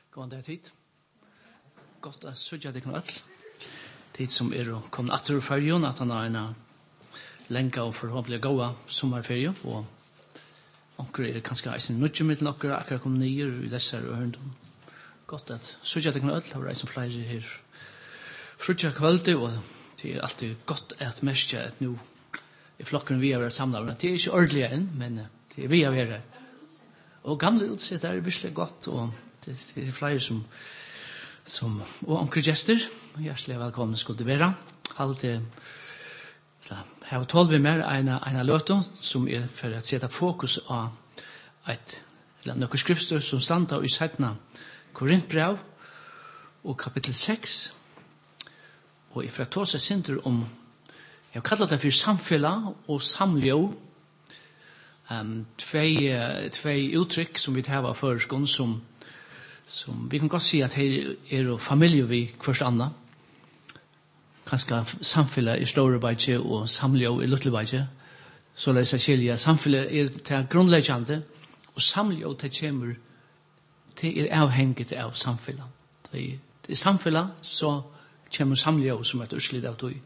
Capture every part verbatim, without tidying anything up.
Gå an det hit. Godt å sødja deg nå. Tid som er å komme atter og fergen, at han har en lenka og forhåpentlig gåa sommerferie, og onker er kanskje eisen nødje mitt nokker, akkurat kom nyer i lesser og hørndom. Godt at sødja deg nå, det var eisen flere her frutja kvölde, og det er alltid godt at mestja at nå i flokken vi har vært samlet. Det er ikke ordentlig enn, men det er vi har vært. Og gamle utsett er virkelig godt, og det er flere som, som og onker gjester, hjertelig velkommen skulle det være. Alltid har tolv med en, en løte som er for å sette fokus av et eller noen skriftstør som standa i settene Korintbrev og kapittel seks. Og ifra ta seg synder om, jeg har kallet det for samfella og samljå, um, tvei, tvei uttrykk som vi tar av føreskånd som, som vi kan godt si at her er familie vi hverst annet. Kanskje samfella er store beidje og samljå er luttelig beidje. Så la seg skilja, samfella er til grunnleggjande, og samljå til kommer til er avhengig av samfella. Det er samfella, så kommer samljå som et urslit av tog.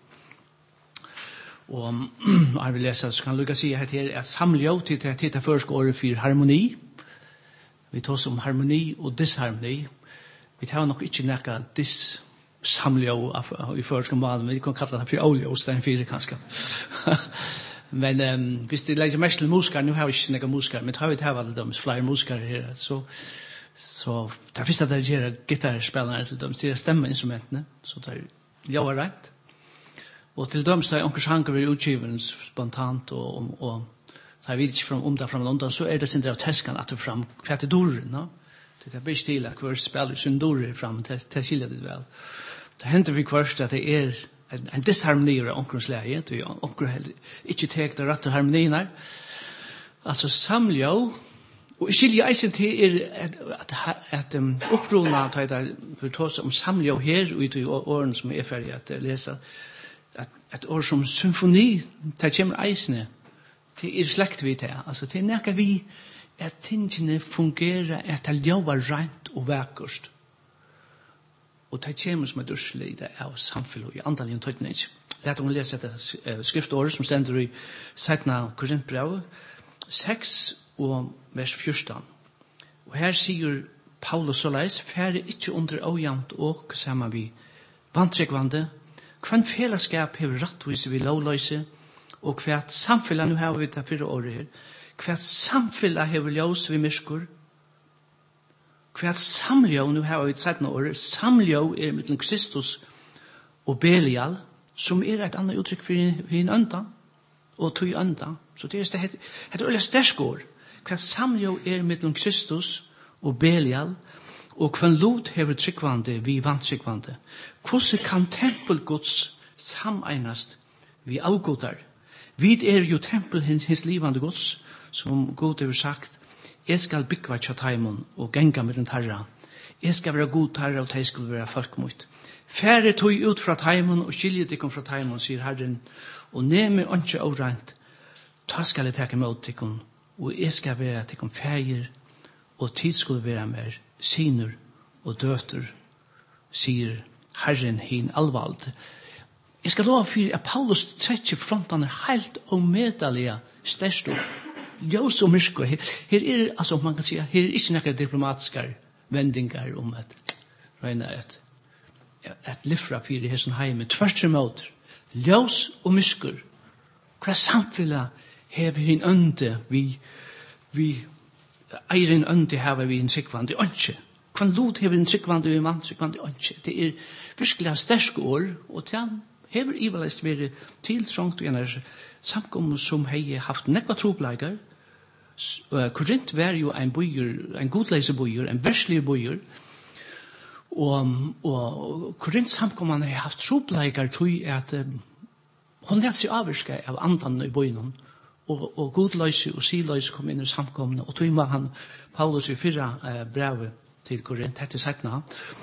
Og jeg vil lese, så kan lukka si at her er samljå til å titta først året for harmoni. Vi tar som harmoni og disharmoni. Vi tar nok ikke nekka dis samljå i først mål, men vi kan kalla det for olje og stein fire kanskje. Men um, hvis det legger mest til muskar, nu har vi ikke nekka muskar, men tar vi til alle dem flere muskar her, så så det er først at det gjør gitarspillerne til dem, det er stemmeinstrumentene, så det er ja og rett. Og til dem så er onker sanger ved utgiven spontant, og, og, og så er vi ikke fra om det fra London, så er det sin del av teskan at du fram kvart i doren, no? Det er bare stil at hver spiller sin dorer fram, til å skilje det vel. Det hender vi kvart at det er en, en disharmoni av onkerens leie, det er onker ikke tekt av rett og harmonien her. Altså samljå, og skilje eisen til er at, at, at um, opprona til det vi tar om samljå her og i årene som er ferdig at lese at, at år som symfoni til kommer eisene til er slekt vi til altså til nekka vi at tingene fungerer at det jobber rent og vekkert og det kommer som et urslig av samfunnet i andaljen tøytning lett om å lese et skriftåret som stender i Sætna Korintbrev seks og vers fjorten. Og her sier Paulus såleis, færre ikke under åjant og sammen vi vantryggvande, hvann fellesskap hever rattvise vi lovløse, og hvert samfellet, nu har vi det fire året her, hvert samfellet hever ljøs vi myrskur, hvert samljå, nu har vi det settende året, samljå er mellom Kristus og Belial, som er et annet uttrykk for en ønda, og tog ønda. Så det er det, det er veldig stersk år. Hva samljå er mellom Kristus og Belial, og hva lot hever tryggvande vi vantryggvande. Hvordan kan tempelgods sameinast vi avgodar? Vi er jo tempel hins, hins livande gods, som God hever sagt, jeg skal byggva tjataimon og genga med den tarra. Jeg skal være god tarra og jeg skal være folk mot. Færre tog ut fra taimon og skilje tikkum fra taimon, sier Herren, og neme ønske og rent, ta skal jeg takke mot tikkum, og jeg skal være tikkum feir, og tid skulle være mer sinur og døter, sier Herren hin alvald. Jeg skal lova for at Paulus trekker frontene helt og medallige størst opp. Ljøs og myrskur. Her, her er, altså man kan si, her er ikke noen diplomatiske vendingar om at røyna et, et livra for i hessen heime. Tvers imot, ljøs og myrskur. Hva samfunnet hever hin ønde vi, vi eier en ønde hever vi en sikvande ønske. Hva lot hever en sikvande vi mann sikvande ønske. Det er virkelig sterske år, og til hever ivelest vært tiltrångt og en samkommer som hei haft nekva trobleikar. Korint var jo en bøyer, en godleise bøyer, en verslig bøyer, og, og Korint samkommer har haft trobleikar tog at um, hun lette seg avvirska av andan i bøyene, og, og godleise og siløse kom inn i samkomne, og tog var han, Paulus i fyrra uh, brevet til Korint, hette sætna,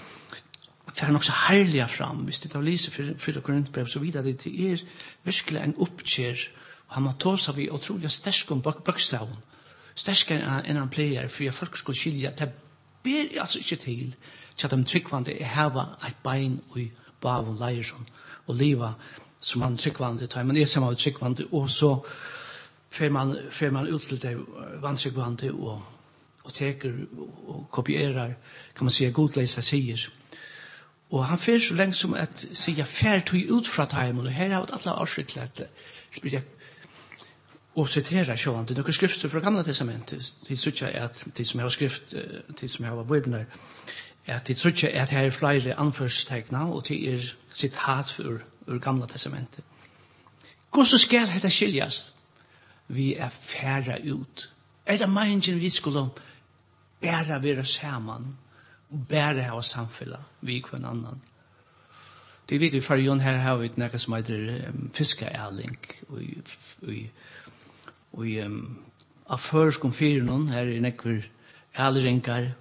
for nok så herlige fram, hvis det tar lise fyrra Korintbrev, så videre det er virkelig en oppkjær, og han må ta seg vi utrolig stersk om bøkstaven, sterskere enn han pleier, for at folk skulle skilje til ber altså ikke til til at de tryggvande er hava et bein og bavun leirson og liva som han tryggvande tar man er sammen tryggvande og så fer man fer man ut til det vantryggvande og og teker og kopierar kan man säga godläsa säger og han fer så länge som att säga fer tog ut fra time och här har alla avskillat spelar och citera sjön det några skrifter från gamla testamentet det sucha är att det som har skrift det som har bibeln är att det sucha är att här är flera anförstegna och det är citat för ur gamla testamentet. Hur så ska det skiljas? Vi är färra ut. Är det meningen vi skulle bära våra samman och bära ha samfälla vi kvar annan. Det vet vi för Jon här har vi några som heter um, fiskaärling och vi och um, av förskom för någon här i nekver ärlinkar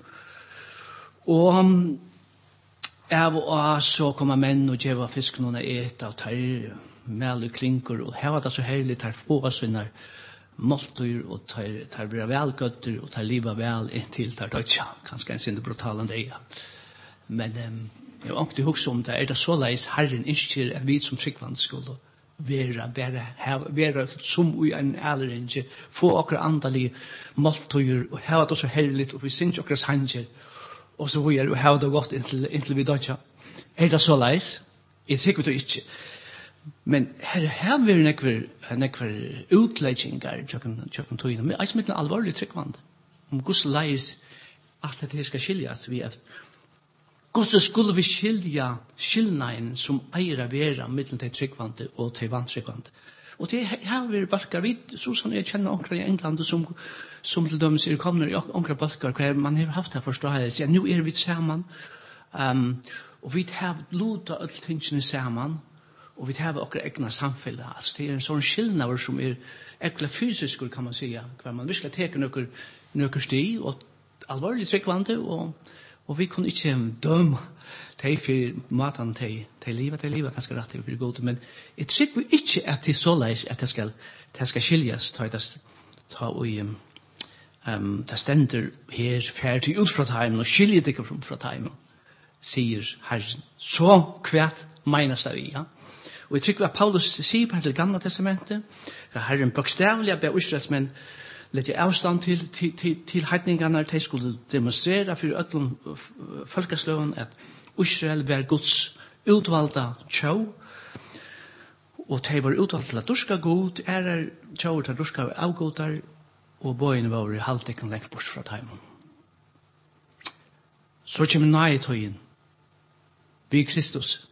och um, av och så kommer män och geva fisk någon att äta och tar mel och klinkor och här var det så härligt här få såna måltur och tar tar bra välgötter och tar liva väl till tar toucha kanske en synd brutala det men um, jag har inte husat om det är det så läs Herren inte att vi som tryggvand skulle vara bara vara som i en ärlinge få och andlig måltur och här var det så härligt och vi syns och sanger och så vi är how det gått till till vi toucha är det så läs är säkert inte men här här vill nekver nekver utläggningar jag kan jag kan ta in men jag smittar allvarligt tryckvand om gus läs att det ska skiljas vi är gus skulle vi skilja skillnaden som eira vera mellan det tryckvand och det vantryckvand och det här vill barkar vid så som jag känner onkra i England som som till dem ser kommer i onkra barkar kvar man har haft det förståelse ja nu är vi samman um och vi har luta all tingen samman och vi har också egna samfälla alltså det är en sån skillnad som är äkla fysiskt kan man säga kvar man vill ta några några steg och allvarligt tryckvande och och vi kunde inte döma det för matan te te livet te livet ganska rätt för gott men det tycker vi inte att det så läs att det ska det ska skiljas ta det ta och ehm det ständer här färdigt ut från time och skiljer det från från time säger Herren så kvärt menas det vi ja och jag tycker att Paulus säger på det gamla testamentet att Herren bokstavliga ber Israelsmän lägga avstånd till till till, till hedningarna de skulle demonstrera för öllum folkaslöven att Israel var Guds utvalda tjau och de var utvalda till att duska god är tjau till att duska avgodar och bojen var halvtecken längt bort från dem. Så kommer nej tøyen vi Kristus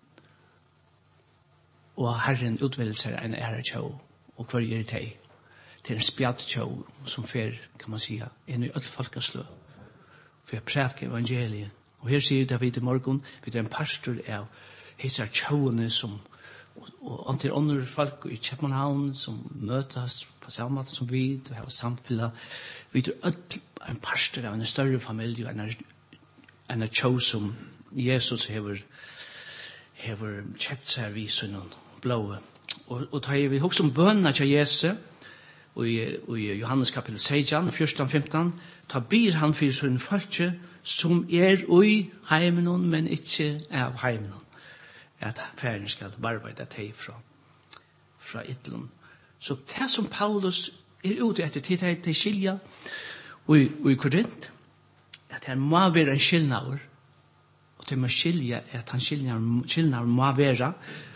og Herren utvelser en ære tjau og hver er det til en spjatt tjau som fer, kan man säga, en i öll folkeslø for å prædike evangeliet og her sier David i morgen vi er en pastor av hesar tjauene som og antil andre folk i Kjepmanhavn som møtes på samme måte som vi og har samfunnet vi er öll en pastor av en større familie en, en tjau som Jesus hever hever kjept seg vid sønnen blåe. Og, og tar vi også om bønene til Jesus, og i, og i Johannes kapitel seksten, fjorten femten, ta bir han for sønnen folke, som er i heimen, men ikke av heimen. At færen skal arbeide til fra, fra ytlen. Så det som Paulus er ute etter tid her til skilja, og i, og i Korint, at han må være en skilnaver, og det må skilja, at han skilnaver må være,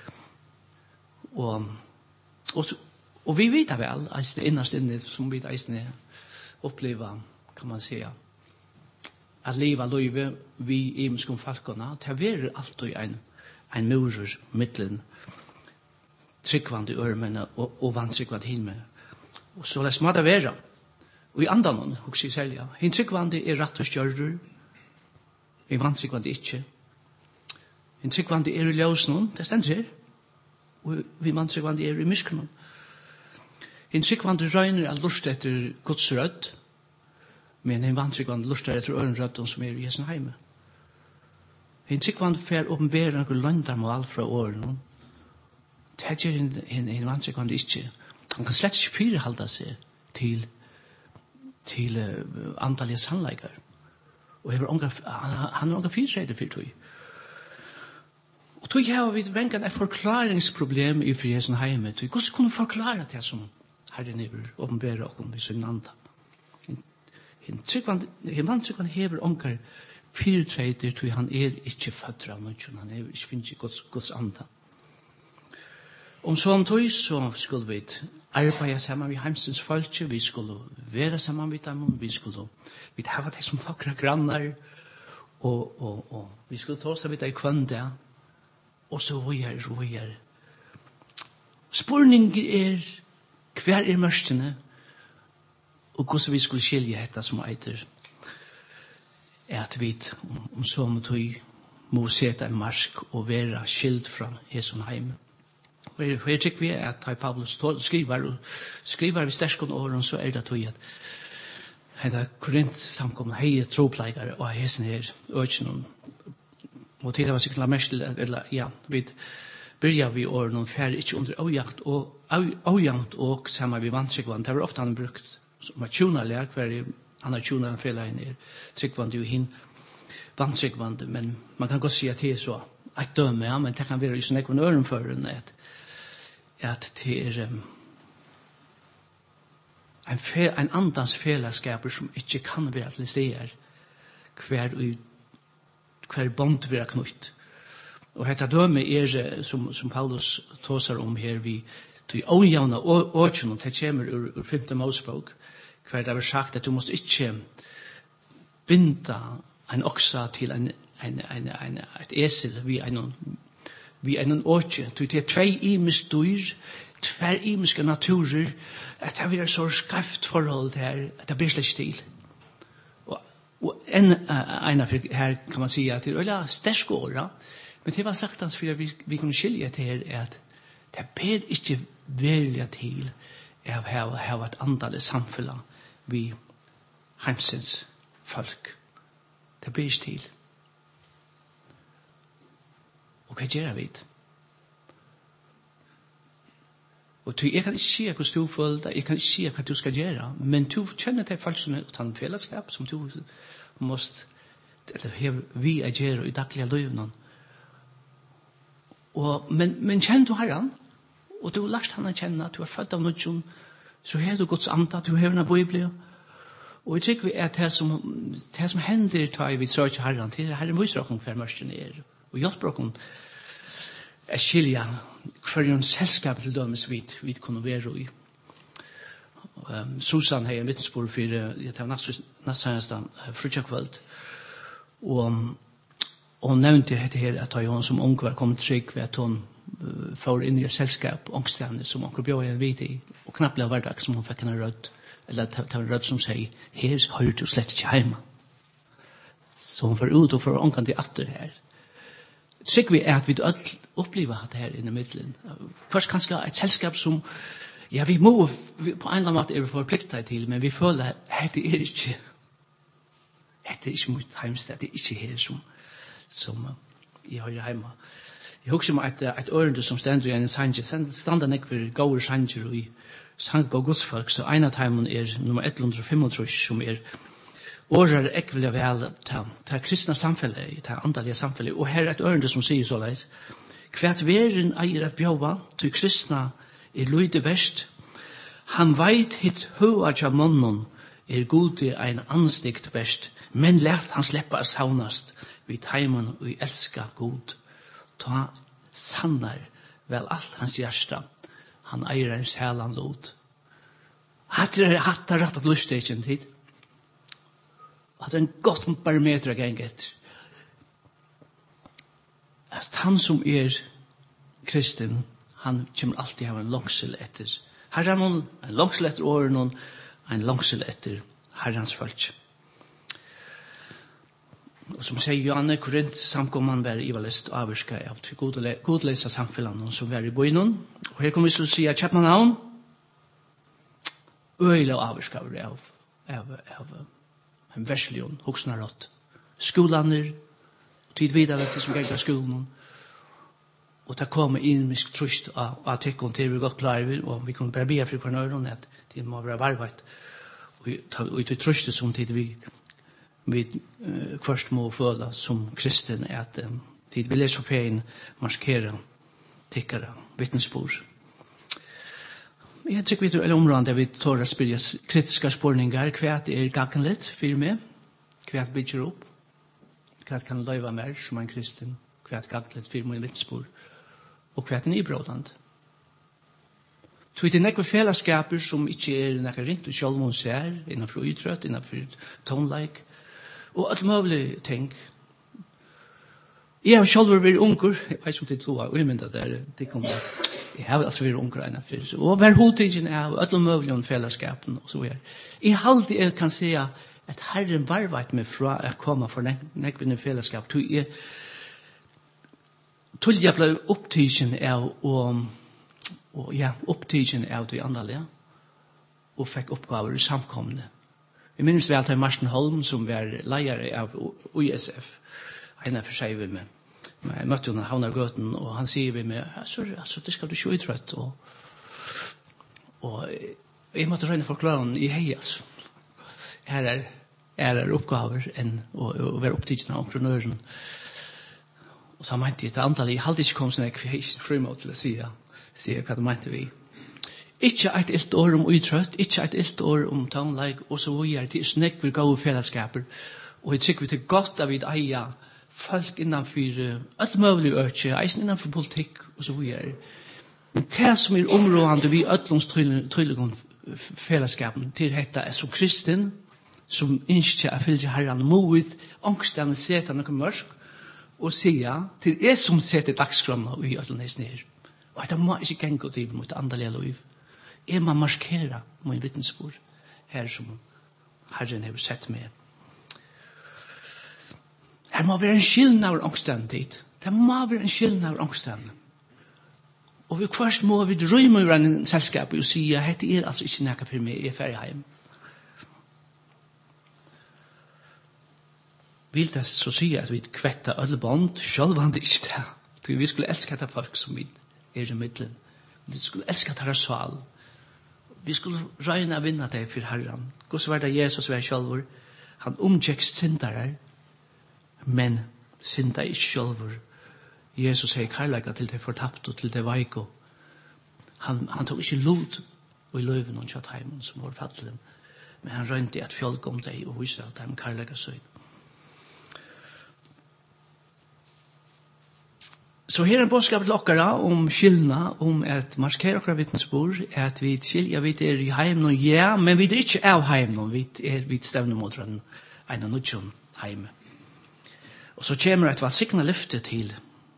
og og og vi vet vel at det innerst inne som vi eisne oppleva kan man säga at leva løyve vi imskum falkona det er alltid ein ein murer mittlen tryggvande örmena og, og vantryggvande himmel og så les må det være og i andan og sig selja hin tryggvande er rett og stjørdur i vantryggvande ikkje hin tryggvande er i ljøsnon det stendur og vi vantryggvande er i myskron hin tryggvande røyner er lust etter Guds rødd men hin vantryggvande lust etter øren rødd som er i Jesu heime hin tryggvande fer åpenbæra nokre landarmål fra åren det gjør hin, hin, hin vantryggvande ikkje han kan slett ikke firehalda seg til til uh, antallige sannleikar Og han har unga fyrtreide for tog. Og tog har vi venkan et forklaringsproblem i friheten heime. Hvordan kunne vi forklare det som Herren er åpenbæra okkom i sin anda? Hin mann tryggvan hever ongar fyrtreider tog han er ikkje fødra av nødjon, han er ikkje finnes ikke Guds anda. Om så om tog så skulle vi arbeida saman vi heimstens folk, vi skulle være saman vi dem, vi skulle vi hava det som fakra grannar, og, og, og vi skulle ta seg vidt i kvande, og så vujer, vujer. Spurning er, hver er mørstene, og hvordan vi skulle skilje dette som eiter, er at vi, om, om så om tog, må seta en marsk og være skilt fra Hesun heim. Og her tykker vi at Paulus skriver, og skriver vi sterskene åren, så er det tog at hetta Korint samkomna hei tropleikare og hesen her økjennom. Og til det var sikkert mest til, eller ja, vi byrja vi åren og færre ikke under avjakt og avjakt og sammen vi vannsikvann. Det var ofte han brukt som et tjonalek, hver han har tjonalen fjellegin er tryggvann jo hin vannsikvann, men man kan godt si at det er så et døme, ja, men det kan være just nekvann øren for at, at det er um, en, fe, en andans fellesskaper som ikke kan være til steder hver, hver bond være knutt. Og dette døme er, som, som Paulus tåser om her, vi til ojavna åkjen, og det kommer ur, ur femte Mosebok, hver det var sagt at du måste ikke binda en oksa til en, en, en, en, et esel vi en, vi en åkje. Det er tvei imisk dyr, tver imiske naturer, at det er så skreft forhold her, at det blir slik stil. Og, og en, en av her kan man si at det er veldig sterske åra, men det var sagt at vi, vi kunne skilje til her, er at det ber ikke velja til av å ha et andal samfunn vi heimsens folk. Det ber ikke til. Og hva gjør vi? Og du, jeg kan ikke si hvordan du føler deg, jeg kan ikke si hva du skal gjøre, men du kjenner til folk som er en fellesskap, som du måste, eller vi er gjøre i daglige løvene. Og, men, men kjenner du herren, og du har lært han å kjenne at du er født av noen, så har du Guds anda, du har en bibel. Og jeg tykker vi at det som, det som hender tar vi søker herren til, herren viser dere hver mørsten er, og hjelper dere er skilja hver en selskap til dømes vi, vi kunne være i. Um, Susan har en vittnesbord for jeg tar nattseneste frutjakveld, og og hun nevnte dette her at hun som ung var kommet trygg ved at hun uh, får inn i et selskap, ångstene som hun bjør en vidt i, og knapt ble hverdag som hun fikk en rød, eller det var en rød som sier, her har du slett ikke hjemme. Så hun får ut og får ångene til atter her. Trygg vi er at vi opplever det her inne i middelen. Først kanskje et selskap som, ja, vi må, vi, på en eller annen måte er vi forpliktet til, men vi føler at det er ikke, det er ikke mot heimsted, det er ikke her som, som jeg har hjemme. Jeg husker meg et, et ørende som stender i en sanger, standa nek for gode sanger og i sang på godsfolk, så en av timen er nummer ett hundre femogtrys, som er årer ekvelig vel til, til kristne samfunnet, til andalige samfunnet, og her er et ørende som sier såleis, hvert veren eier at bjøva, til kristne er lyde verst, han veit hitt høa tja munnen, er gode ein anstikt verst, men lært han sleppa saunast, vi teimen og elska god. Ta sannar vel alt hans hjärsta. Han eier en sælan lot. Hatt er hatt er rett at lustegen tid. Hatt er en godt barometer genget. At han som er kristen, han kommer alltid ha en langsel etter herren, en langsel etter åren, en langsel etter herrens folk. Og som sier Johanne, Korint samkomman var ivalist avvirska av til godleisa samfunnet som var i bøynen. Og her kommer vi til å si at kjøpna navn, øyla avvirska av, av, av en verslion, hoksnarott, skolaner, tid videre til som gikk av skolen, og det kom inn med trøst av artikken til vi godt klarer, og vi kunne bare be for hverandre at det må være varvet, og til trøstet som tid vi vi uh, først må føle som kristen er at um, tid vil jeg så fein marskere tikkere vittnesbord. Jeg tror vi tror alle områden der vi tar å spille kritiske spørninger, hva er gangen litt for meg, hva bygger opp, hva kan løyve mer som en kristen, hva er gangen litt for meg vittnesbord, og hva er nybrådende. Så det er nekve fellesskaper som ikke er nekve ringt og selv om ser, innenfor idrett, innenfor tonelike, og alt mulig ting. Jeg har selv vært unger, jeg vet ikke om det tror jeg, umyndet der, det kommer, jeg har altså vært unger innenfor, og hver hodtidgen er alt mulig om fellesskapen, og så er. Jeg har alltid jeg kan si at Herren varvet meg fra å komme for nekve fellesskap, til jeg, til jeg ble opptidgen av å og ja, opptidgen av de andre, og fikk oppgaver i samkomne. Jeg minnes vel til Marsten Holm, som var leier av U S F, en av for seg ved meg. Jeg møtte henne Havnargøten, og han sier ved meg, altså, altså det skal du ikke utrøtt, og, og jeg måtte røyne forklare henne i hei, altså. Her er, er det oppgaver enn å, å være opptidgen av entreprenøren. Og så mente jeg til antallet, jeg hadde ikke kommet sånn, jeg har ikke frimål til å si det. Sier hva det mente vi. Ikke et ilt år om utrøtt, ikke et ilt år om tonelike, og så videre til snakk vi gode fellesskaper. Og jeg tykker vi til godt at vi eier folk innenfor alt mulig øke, eisen innenfor politikk, og så videre. Men det som er områdende vi øtlåns tryggende fellesskapen til dette er som kristen, som ikke er fyllt herren mot, angstene setter noe mørk, og sier til jeg som setter dagskrona i øtlåns ned. Og det må ikke gjenge ut i mot andalige liv. Jeg må markere min vittnesbord her som Herren har sett meg. Her må være en skillen av angsten dit. Det må være en skillen av angsten. Og vi først må vi drømme over en selskap og si at dette er altså ikke nækka for meg, jeg er ferdig hjem. Vil det så si at vi kvetta ødelbånd, selv var det ikke det. Vi skulle elske etter folk som vi er i middelen. Vi skulle elske deres sval. Vi skulle røyne å vinne det for Herren. Hvordan var det Jesus var selv? Han omtjekst syndere, men synda ikke selv. Jesus sier kærlega til det fortapt og til det veiko. Han, han tok ikke lot og i løven og kjøtt heimen som var fattelig. Men han røynte at folk om det og vise at de kærlega søyd. Så her er en bådskap til okkara om skillna, om at marskere okkara vittnesbord, at vi skilja vi er i heimen, ja, men vi er ikke av heimen, vi er vi stevne mot en av nødjon heime. Og så kommer et valsikna lyfte til,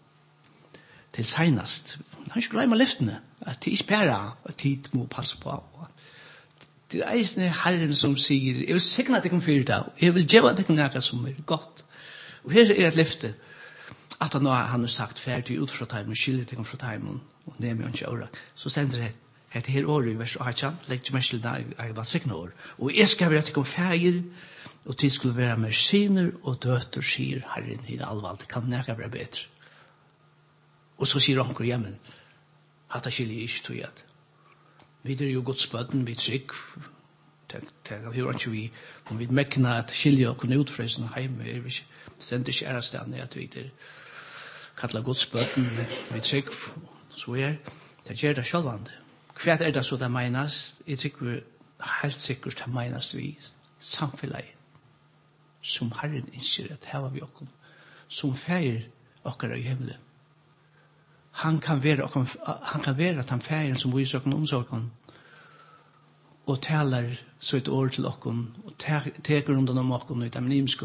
til seinast. Han skal glemme lyftene, at de spæra, at de må passe på. Det er eisne Herren som sier, jeg vil sikna at jeg kan fyre det, jeg vil gjøre at jeg kan nære som er godt. Og her er et lyfte, at han har han sagt ferdig ut fra timen, skiljer til fra timen, og det er mye ikke året. Så stender det, et her år i vers åtte, legger ikke meg til det, jeg var sikker år. Og jeg skal være til å feir, og til skulle være med siner og døter, sier Herren til allvalg, det kan nære være bedre. Og så sier onker hjemme, at det skiljer ikke tog at. Vi er jo godt spøtten, vi trygg, vi har ikke vi, om vi mekkene at skiljer og kunne utfrøsene hjemme, er vi ikke, stender ikke ærestene at vi er kallar Guds bøtten vi trygg, så er det gjør det sjølvande. Hva er det så det menes? Jeg tykker helt sikkert det menes vi samfunnet som Herren innskjer at her var vi okkom, som feir okkara i himmelen. Han kan være okkom, han kan være at han feiren som viser okkom omsorgen og taler så et år til okkom og teker undan om okkom ut av nimsko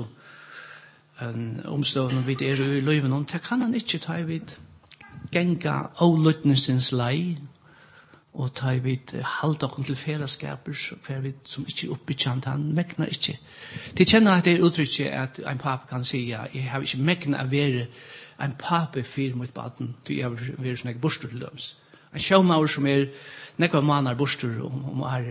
en omstående vid er i løyven om, det kan han ikke ta vid genga avlutningsens lei, og ta vid halda okkom til fellesskaper som ikke oppbyggant, han meknar ikke. De kjenner at det er uttrykket at en pape kan si, jeg har ikke meknar å være en pape fyr mot baden, du er vært sånn bostur til døms. En sjåmaur som er nekva manar bostur om, om er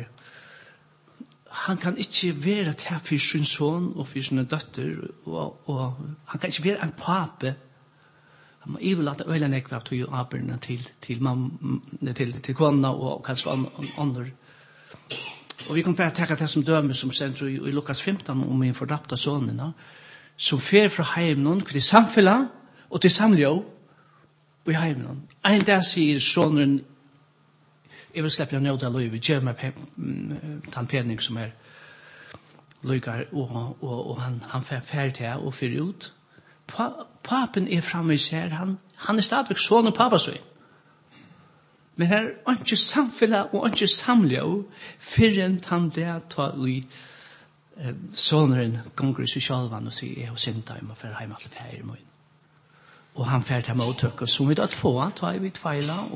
han kan ikke være til for sin son og for sin døtter, og, og han kan ikke være en pape. Han må ivelate øyne nekva til å arbeide til, til, til, til kona og kanskje andre. Og vi kan bare tenke det som døme som stender i, i Lukas femton om min fordapta sonene, som fer fra heimen til samfunnet og til samliv og i heimen. En dag sier sonen, jeg vil slippe å nøde av løyve, gjør meg den pening som er løygar, og, og, og han, han fer ferdig til og fyrer ut. Pa, papen er fremme i seg, han, han er stadigvæk sonen pappa så. Men her er ikke samfunnet og ikke samliv før enn han det tar i eh, soneren gonger i seg sjalvan og sier, jeg har synda, jeg må fære hjemme til ferie. Og han fære til mottøk, og så vi da få, tar vi tveila,